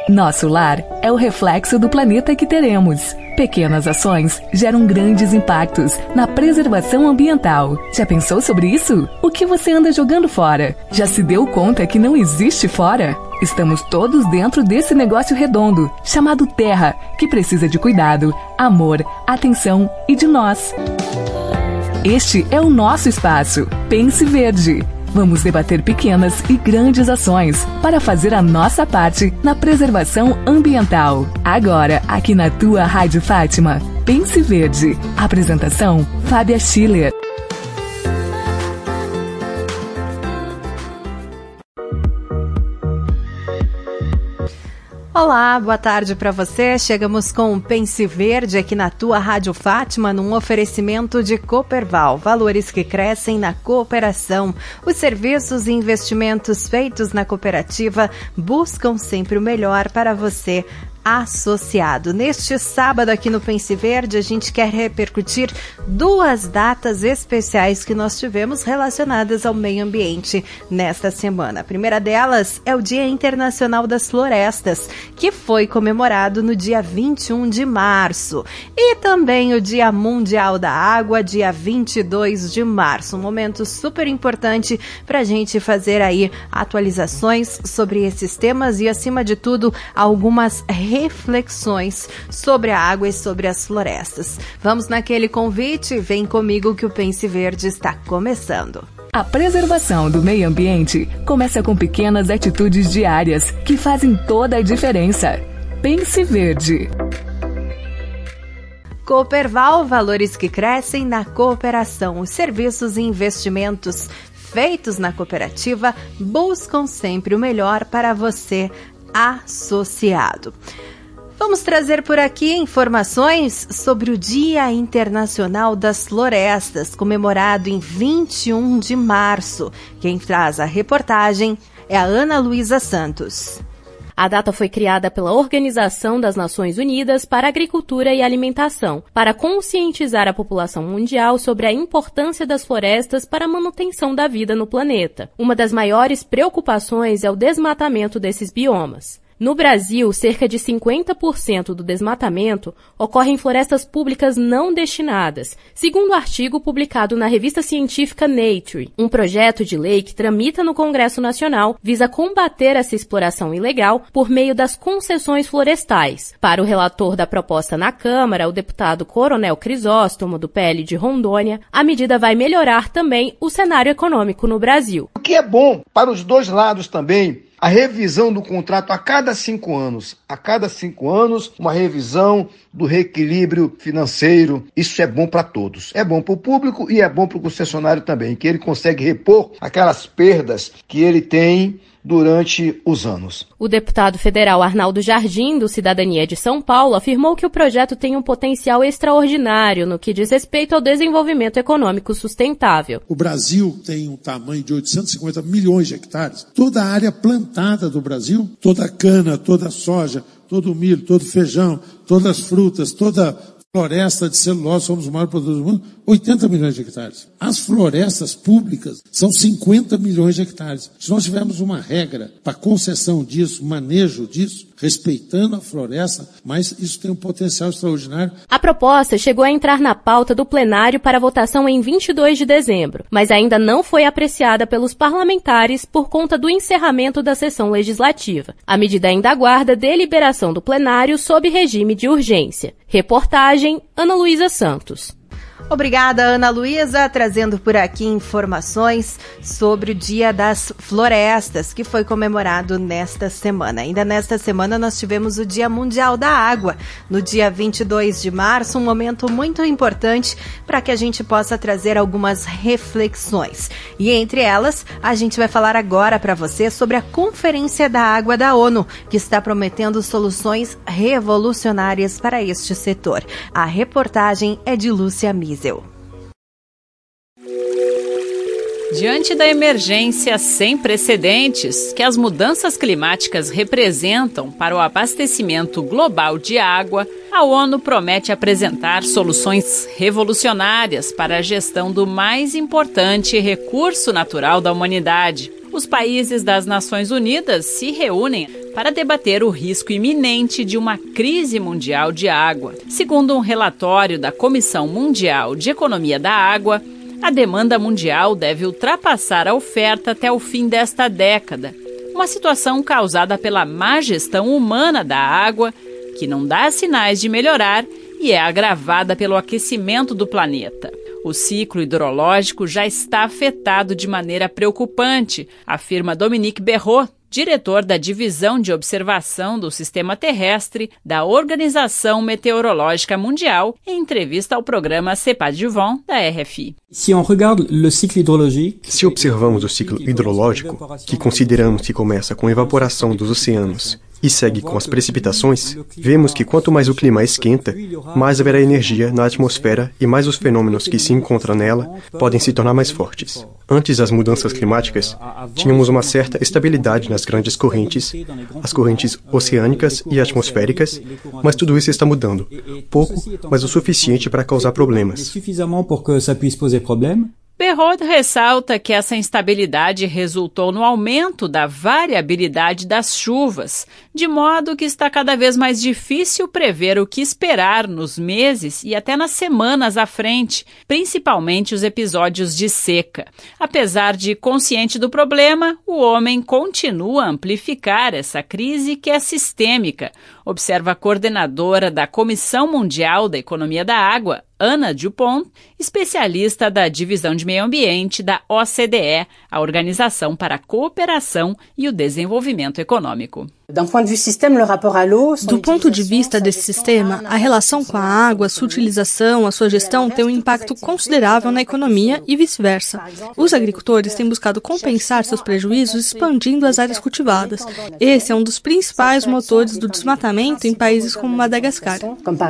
Nosso lar é o reflexo do planeta que teremos. Pequenas ações geram grandes impactos na preservação ambiental. Já pensou sobre isso? O que você anda jogando fora? Já se deu conta que não existe fora? Estamos todos dentro desse negócio redondo, chamado Terra, que precisa de cuidado, amor, atenção e de nós. Este é o nosso espaço. Pense Verde. Vamos debater pequenas e grandes ações para fazer a nossa parte na preservação ambiental. Agora, aqui na tua Rádio Fátima. Pense Verde. Apresentação, Fábia Schiller. Olá, boa tarde para você. Chegamos com o Pense Verde aqui na tua Rádio Fátima, num oferecimento de Cooperval, valores que crescem na cooperação. Os serviços e investimentos feitos na cooperativa buscam sempre o melhor para você, associado. Neste sábado aqui no Pense Verde, a gente quer repercutir duas datas especiais que nós tivemos relacionadas ao meio ambiente nesta semana. A primeira delas é o Dia Internacional das Florestas, que foi comemorado no dia 21 de março. E também o Dia Mundial da Água, dia 22 de março. Um momento super importante para a gente fazer aí atualizações sobre esses temas e, acima de tudo, algumas reflexões sobre a água e sobre as florestas. Vamos naquele convite? Vem comigo que o Pense Verde está começando. A preservação do meio ambiente começa com pequenas atitudes diárias que fazem toda a diferença. Pense Verde. Cooperval, valores que crescem na cooperação. Os serviços e investimentos feitos na cooperativa buscam sempre o melhor para você, associado. Vamos trazer por aqui informações sobre o Dia Internacional das Florestas, comemorado em 21 de março. Quem traz a reportagem é a Ana Luísa Santos. A data foi criada pela Organização das Nações Unidas para a Agricultura e Alimentação, para conscientizar a população mundial sobre a importância das florestas para a manutenção da vida no planeta. Uma das maiores preocupações é o desmatamento desses biomas. No Brasil, cerca de 50% do desmatamento ocorre em florestas públicas não destinadas, segundo o artigo publicado na revista científica Nature. Um projeto de lei que tramita no Congresso Nacional visa combater essa exploração ilegal por meio das concessões florestais. Para o relator da proposta na Câmara, o deputado Coronel Crisóstomo, do PL de Rondônia, a medida vai melhorar também o cenário econômico no Brasil. O que é bom para os dois lados também, a revisão do contrato a cada 5 anos. A cada 5 anos, uma revisão do reequilíbrio financeiro. Isso é bom para todos. É bom para o público e é bom para o concessionário também, que ele consegue repor aquelas perdas que ele tem durante os anos. O deputado federal Arnaldo Jardim, do Cidadania de São Paulo, afirmou que o projeto tem um potencial extraordinário no que diz respeito ao desenvolvimento econômico sustentável. O Brasil tem um tamanho de 850 milhões de hectares. Toda a área plantada do Brasil, toda a cana, toda a soja, todo o milho, todo o feijão, todas as frutas, toda a floresta de celulose, somos o maior produtor do mundo, 80 milhões de hectares. As florestas públicas são 50 milhões de hectares. Se nós tivermos uma regra para concessão disso, manejo disso, respeitando a floresta, mas isso tem um potencial extraordinário. A proposta chegou a entrar na pauta do plenário para votação em 22 de dezembro, mas ainda não foi apreciada pelos parlamentares por conta do encerramento da sessão legislativa. A medida ainda aguarda deliberação do plenário sob regime de urgência. Reportagem, Ana Luísa Santos. Obrigada, Ana Luísa, trazendo por aqui informações sobre o Dia das Florestas, que foi comemorado nesta semana. Ainda nesta semana nós tivemos o Dia Mundial da Água, no dia 22 de março, um momento muito importante para que a gente possa trazer algumas reflexões. E entre elas, a gente vai falar agora para você sobre a Conferência da Água da ONU, que está prometendo soluções revolucionárias para este setor. A reportagem é de Lúcia Miesel. Diante da emergência sem precedentes que as mudanças climáticas representam para o abastecimento global de água, a ONU promete apresentar soluções revolucionárias para a gestão do mais importante recurso natural da humanidade, Os países das Nações Unidas se reúnem para debater o risco iminente de uma crise mundial de água. Segundo um relatório da Comissão Mundial de Economia da Água, a demanda mundial deve ultrapassar a oferta até o fim desta década. Uma situação causada pela má gestão humana da água, que não dá sinais de melhorar e é agravada pelo aquecimento do planeta. O ciclo hidrológico já está afetado de maneira preocupante, afirma Dominique Berrot, diretor da Divisão de Observação do Sistema Terrestre da Organização Meteorológica Mundial, em entrevista ao programa C'est pas du vent, da RFI. Se observamos o ciclo hidrológico, que consideramos que começa com a evaporação dos oceanos e segue com as precipitações, vemos que quanto mais o clima esquenta, mais haverá energia na atmosfera e mais os fenômenos que se encontram nela podem se tornar mais fortes. Antes das mudanças climáticas, tínhamos uma certa estabilidade nas grandes correntes, as correntes oceânicas e atmosféricas, mas tudo isso está mudando. Pouco, mas o suficiente para causar problemas. Berrot ressalta que essa instabilidade resultou no aumento da variabilidade das chuvas, de modo que está cada vez mais difícil prever o que esperar nos meses e até nas semanas à frente, principalmente os episódios de seca. Apesar de consciente do problema, o homem continua a amplificar essa crise que é sistêmica, observa a coordenadora da Comissão Mundial da Economia da Água, Ana Dupont, especialista da Divisão de Meio Ambiente da OCDE, a Organização para a Cooperação e o Desenvolvimento Econômico. Do ponto de vista desse sistema, a relação com a água, sua utilização, a sua gestão tem um impacto considerável na economia e vice-versa. Os agricultores têm buscado compensar seus prejuízos expandindo as áreas cultivadas. Esse é um dos principais motores do desmatamento em países como Madagascar.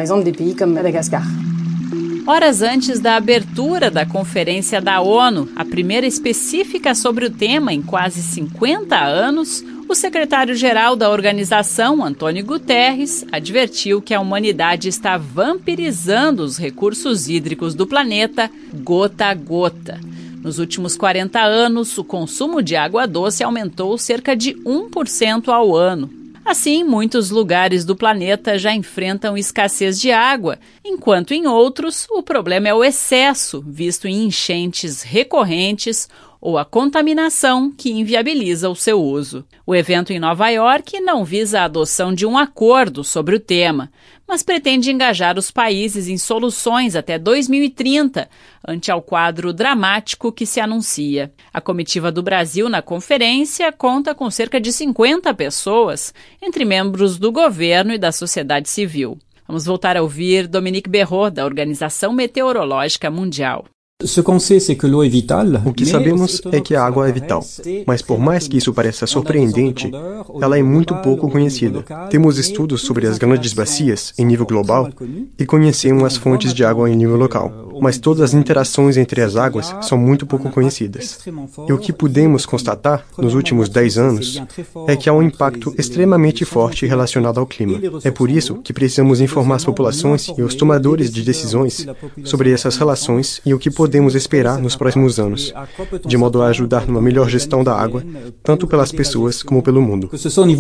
Horas antes da abertura da Conferência da ONU, a primeira específica sobre o tema em quase 50 anos, o secretário-geral da organização, Antônio Guterres, advertiu que a humanidade está vampirizando os recursos hídricos do planeta gota a gota. Nos últimos 40 anos, o consumo de água doce aumentou cerca de 1% ao ano. Assim, muitos lugares do planeta já enfrentam escassez de água, enquanto em outros o problema é o excesso, visto em enchentes recorrentes ou a contaminação que inviabiliza o seu uso. O evento em Nova York não visa a adoção de um acordo sobre o tema, mas pretende engajar os países em soluções até 2030, ante ao quadro dramático que se anuncia. A comitiva do Brasil na conferência conta com cerca de 50 pessoas, entre membros do governo e da sociedade civil. Vamos voltar a ouvir Dominique Berrot, da Organização Meteorológica Mundial. O que sabemos é que a água é vital, mas por mais que isso pareça surpreendente, ela é muito pouco conhecida. Temos estudos sobre as grandes bacias em nível global e conhecemos as fontes de água em nível local, mas todas as interações entre as águas são muito pouco conhecidas. E o que pudemos constatar nos últimos 10 anos é que há um impacto extremamente forte relacionado ao clima. É por isso que precisamos informar as populações e os tomadores de decisões sobre essas relações e o que podemos esperar nos próximos anos, de modo a ajudar numa melhor gestão da água, tanto pelas pessoas como pelo mundo.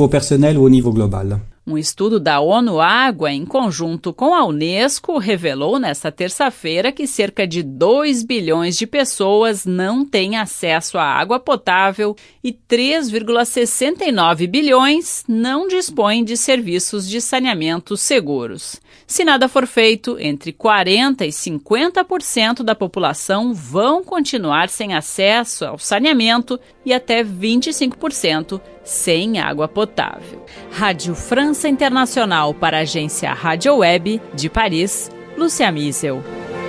Um estudo da ONU Água, em conjunto com a Unesco, revelou nesta terça-feira que cerca de 2 bilhões de pessoas não têm acesso à água potável e 3,69 bilhões não dispõem de serviços de saneamento seguros. Se nada for feito, entre 40% e 50% da população vão continuar sem acesso ao saneamento e até 25% sem água potável. Rádio França Internacional para a agência Rádio Web de Paris, Lúcia Miesel.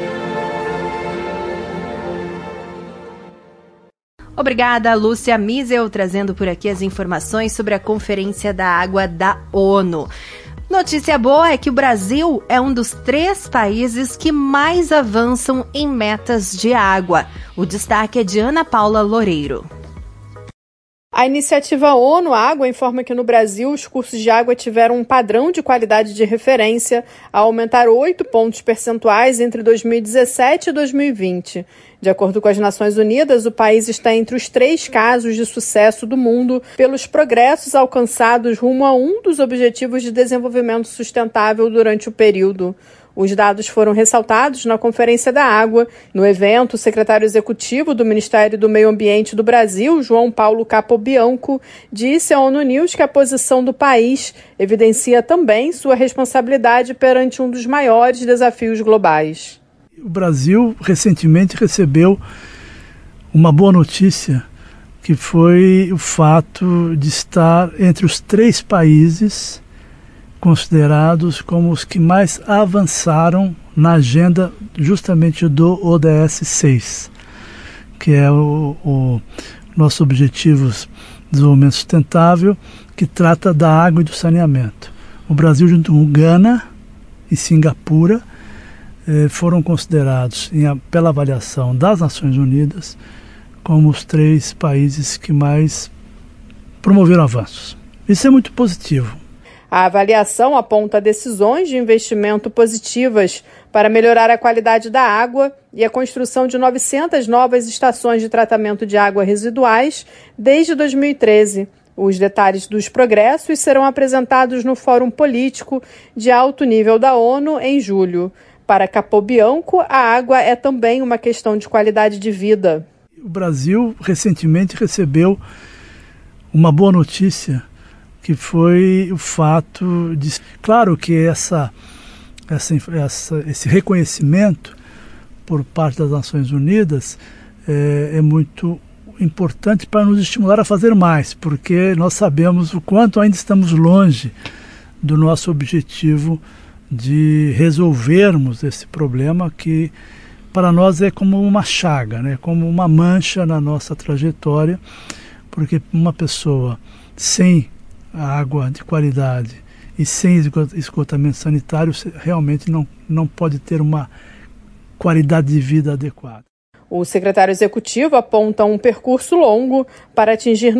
Obrigada, Lúcia Miesel, trazendo por aqui as informações sobre a Conferência da Água da ONU. Notícia boa é que o Brasil é um dos 3 países que mais avançam em metas de água. O destaque é de Ana Paula Loureiro. A iniciativa ONU Água informa que no Brasil os cursos de água tiveram um padrão de qualidade de referência a aumentar 8 pontos percentuais entre 2017 e 2020. De acordo com as Nações Unidas, o país está entre os 3 casos de sucesso do mundo pelos progressos alcançados rumo a um dos Objetivos de Desenvolvimento Sustentável durante o período. Os dados foram ressaltados na Conferência da Água. No evento, o secretário executivo do Ministério do Meio Ambiente do Brasil, João Paulo Capobianco, disse à ONU News que a posição do país evidencia também sua responsabilidade perante um dos maiores desafios globais. O Brasil recentemente recebeu uma boa notícia, que foi o fato de estar entre os 3 países considerados como os que mais avançaram na agenda justamente do ODS 6, que é o nosso Objetivos de Desenvolvimento Sustentável, que trata da água e do saneamento. O Brasil, junto com Gana e Singapura, foram considerados, pela avaliação das Nações Unidas, como os 3 países que mais promoveram avanços. Isso é muito positivo. A avaliação aponta decisões de investimento positivas para melhorar a qualidade da água e a construção de 900 novas estações de tratamento de água residuais desde 2013. Os detalhes dos progressos serão apresentados no Fórum Político de Alto Nível da ONU em julho. Para Capobianco, a água é também uma questão de qualidade de vida. O Brasil recentemente recebeu uma boa notícia, que foi o fato de... Claro que esse reconhecimento por parte das Nações Unidas é muito importante para nos estimular a fazer mais, porque nós sabemos o quanto ainda estamos longe do nosso objetivo de resolvermos esse problema que para nós é como uma chaga, né? Como uma mancha na nossa trajetória, porque uma pessoa sem a água de qualidade e sem esgotamento sanitário realmente não pode ter uma qualidade de vida adequada. O secretário executivo aponta um percurso longo para atingir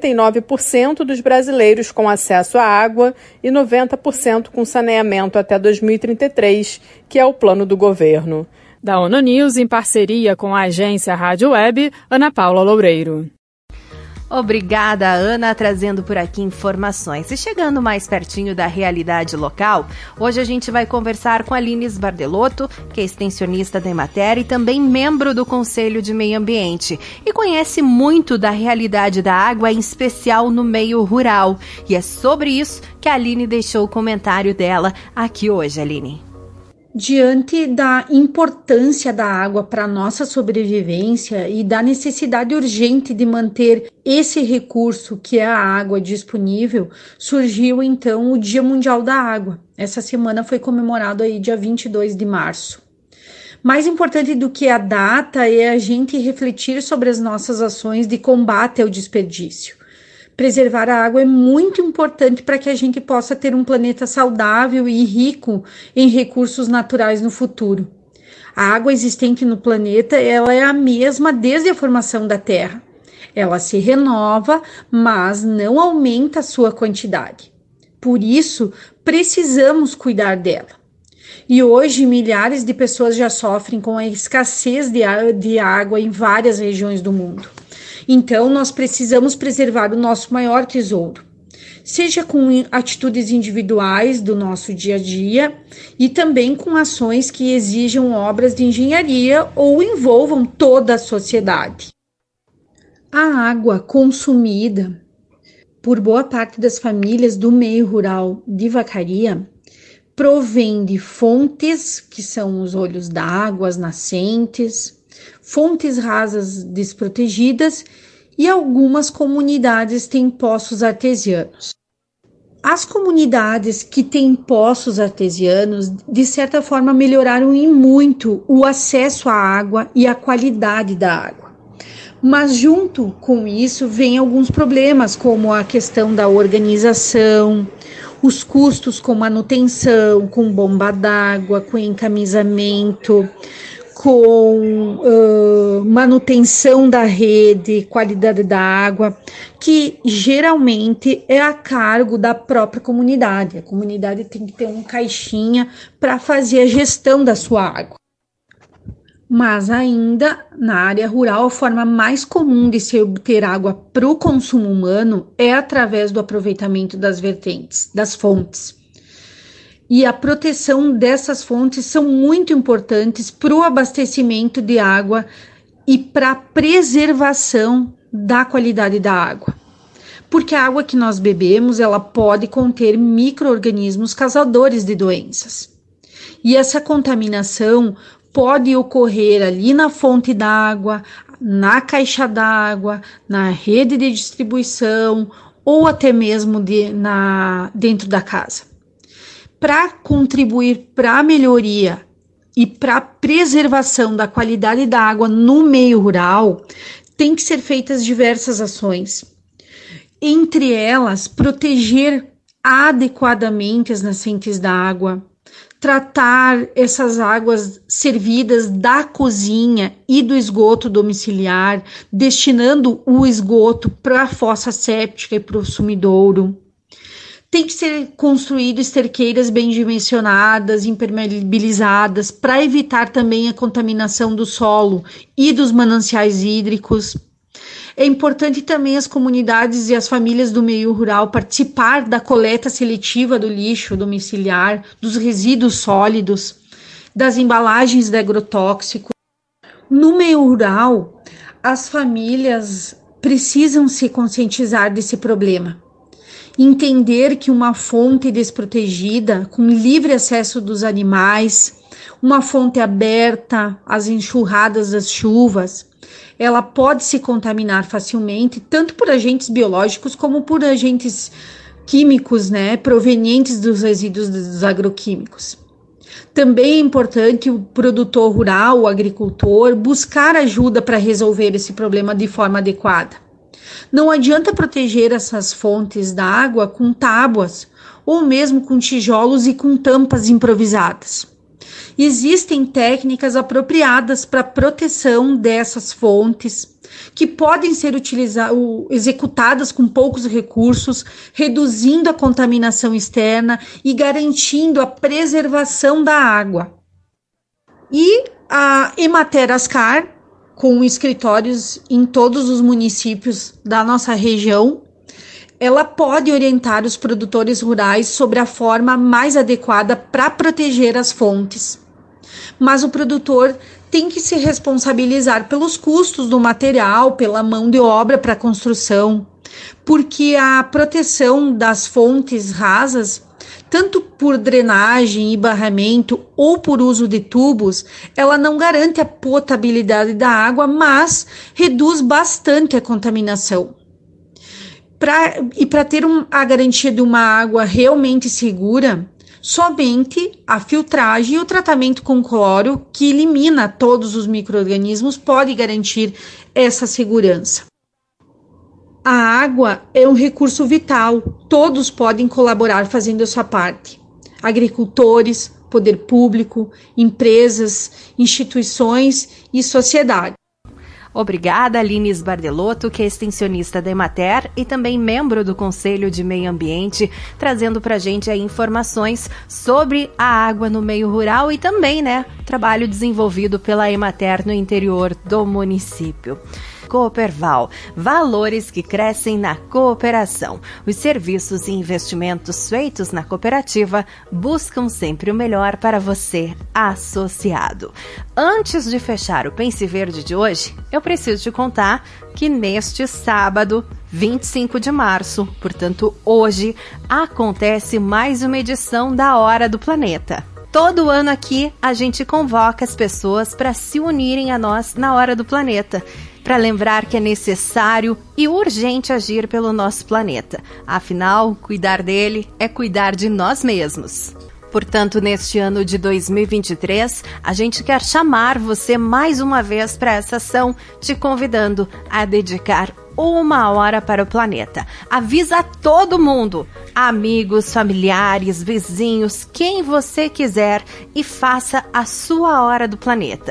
99% dos brasileiros com acesso à água e 90% com saneamento até 2033, que é o plano do governo. Da ONU News, em parceria com a agência Rádio Web, Ana Paula Loureiro. Obrigada, Ana, trazendo por aqui informações. E chegando mais pertinho da realidade local, hoje a gente vai conversar com a Aline Sbardelotto, que é extensionista da Emater e também membro do Conselho de Meio Ambiente, e conhece muito da realidade da água, em especial no meio rural. E é sobre isso que a Aline deixou o comentário dela aqui hoje, Aline. Diante da importância da água para a nossa sobrevivência e da necessidade urgente de manter esse recurso que é a água disponível, surgiu então o Dia Mundial da Água. Essa semana foi comemorado aí dia 22 de março. Mais importante do que a data é a gente refletir sobre as nossas ações de combate ao desperdício. Preservar a água é muito importante para que a gente possa ter um planeta saudável e rico em recursos naturais no futuro. A água existente no planeta, ela é a mesma desde a formação da Terra. Ela se renova, mas não aumenta a sua quantidade. Por isso, precisamos cuidar dela. E hoje, milhares de pessoas já sofrem com a escassez de água em várias regiões do mundo. Então, nós precisamos preservar o nosso maior tesouro, seja com atitudes individuais do nosso dia a dia e também com ações que exijam obras de engenharia ou envolvam toda a sociedade. A água consumida por boa parte das famílias do meio rural de Vacaria provém de fontes, que são os olhos d'água, as nascentes, fontes rasas desprotegidas e algumas comunidades têm poços artesianos. As comunidades que têm poços artesianos, de certa forma, melhoraram em muito o acesso à água e a qualidade da água. Mas junto com isso vem alguns problemas, como a questão da organização, os custos com manutenção, com bomba d'água, com encaminhamento, com manutenção da rede, qualidade da água, que geralmente é a cargo da própria comunidade. A comunidade tem que ter um caixinha para fazer a gestão da sua água. Mas ainda na área rural, a forma mais comum de se obter água para o consumo humano é através do aproveitamento das vertentes, das fontes. E a proteção dessas fontes são muito importantes para o abastecimento de água e para a preservação da qualidade da água. Porque a água que nós bebemos, ela pode conter micro-organismos causadores de doenças. E essa contaminação pode ocorrer ali na fonte d'água, na caixa d'água, na rede de distribuição ou até mesmo dentro da casa. Para contribuir para a melhoria e para a preservação da qualidade da água no meio rural, tem que ser feitas diversas ações. Entre elas, proteger adequadamente as nascentes da água, tratar essas águas servidas da cozinha e do esgoto domiciliar, destinando o esgoto para a fossa séptica e para o sumidouro. Tem que ser construído esterqueiras bem dimensionadas, impermeabilizadas, para evitar também a contaminação do solo e dos mananciais hídricos. É importante também as comunidades e as famílias do meio rural participar da coleta seletiva do lixo domiciliar, dos resíduos sólidos, das embalagens de agrotóxicos. No meio rural, as famílias precisam se conscientizar desse problema. Entender que uma fonte desprotegida, com livre acesso dos animais, uma fonte aberta às enxurradas das chuvas, ela pode se contaminar facilmente, tanto por agentes biológicos como por agentes químicos, provenientes dos resíduos dos agroquímicos. Também é importante o produtor rural, o agricultor, buscar ajuda para resolver esse problema de forma adequada. Não adianta proteger essas fontes da água com tábuas ou mesmo com tijolos e com tampas improvisadas. Existem técnicas apropriadas para a proteção dessas fontes que podem ser executadas com poucos recursos, reduzindo a contaminação externa e garantindo a preservação da água. E a Emater Ascar, com escritórios em todos os municípios da nossa região, ela pode orientar os produtores rurais sobre a forma mais adequada para proteger as fontes. Mas o produtor tem que se responsabilizar pelos custos do material, pela mão de obra para a construção, porque a proteção das fontes rasas, tanto por drenagem e barramento ou por uso de tubos, ela não garante a potabilidade da água, mas reduz bastante a contaminação. Para ter a garantia de uma água realmente segura, somente a filtragem e o tratamento com cloro, que elimina todos os micro-organismos, pode garantir essa segurança. A água é um recurso vital, todos podem colaborar fazendo a sua parte. Agricultores, poder público, empresas, instituições e sociedade. Obrigada, Aline Sbardelotto, que é extensionista da Emater e também membro do Conselho de Meio Ambiente, trazendo para a gente aí informações sobre a água no meio rural e também, trabalho desenvolvido pela Emater no interior do município. Cooperval, valores que crescem na cooperação. Os serviços e investimentos feitos na cooperativa buscam sempre o melhor para você, associado. Antes de fechar o Pense Verde de hoje, eu preciso te contar que neste sábado, 25 de março, portanto hoje, acontece mais uma edição da Hora do Planeta. Todo ano aqui a gente convoca as pessoas para se unirem a nós na Hora do Planeta, para lembrar que é necessário e urgente agir pelo nosso planeta. Afinal, cuidar dele é cuidar de nós mesmos. Portanto, neste ano de 2023, a gente quer chamar você mais uma vez para essa ação, te convidando a dedicar 1 hora para o planeta. Avisa todo mundo, amigos, familiares, vizinhos, quem você quiser e faça a sua Hora do Planeta.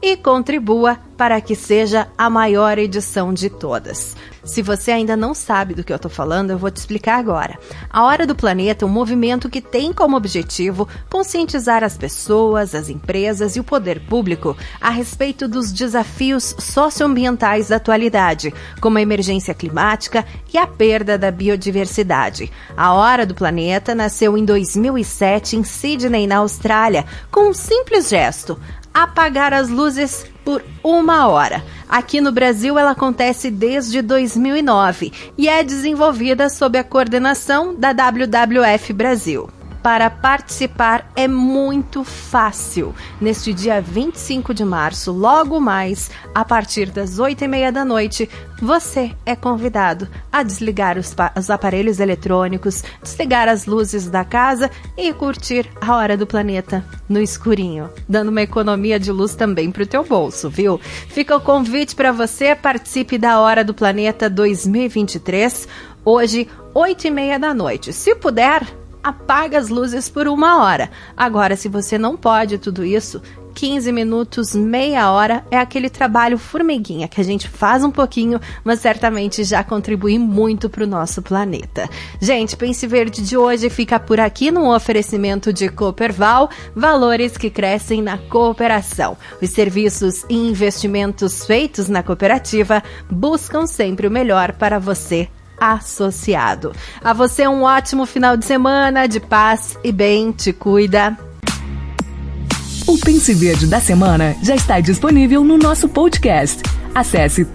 e contribua para que seja a maior edição de todas. Se você ainda não sabe do que eu estou falando, eu vou te explicar agora. A Hora do Planeta é um movimento que tem como objetivo conscientizar as pessoas, as empresas e o poder público a respeito dos desafios socioambientais da atualidade, como a emergência climática e a perda da biodiversidade. A Hora do Planeta nasceu em 2007 em Sydney, na Austrália, com um simples gesto: apagar as luzes por 1 hora. Aqui no Brasil, ela acontece desde 2009 e é desenvolvida sob a coordenação da WWF Brasil. Para participar é muito fácil. Neste dia 25 de março, logo mais, a partir das 8h30 da noite, você é convidado a desligar os aparelhos eletrônicos, desligar as luzes da casa e curtir a Hora do Planeta no escurinho, dando uma economia de luz também para o teu bolso, viu? Fica o convite para você, participe da Hora do Planeta 2023, hoje, 8h30 da noite. Se puder, apaga as luzes por 1 hora. Agora, se você não pode tudo isso, 15 minutos, meia hora é aquele trabalho formiguinha que a gente faz um pouquinho, mas certamente já contribui muito para o nosso planeta. Gente, Pense Verde de hoje fica por aqui num oferecimento de Cooperval, valores que crescem na cooperação. Os serviços e investimentos feitos na cooperativa buscam sempre o melhor para você, associado. A você um ótimo final de semana, de paz e bem, te cuida. O Pense Verde da semana já está disponível no nosso podcast. Acesse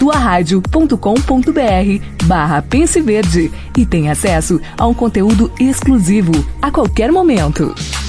tuaradio.com.br/Pense Verde e tenha acesso a um conteúdo exclusivo a qualquer momento.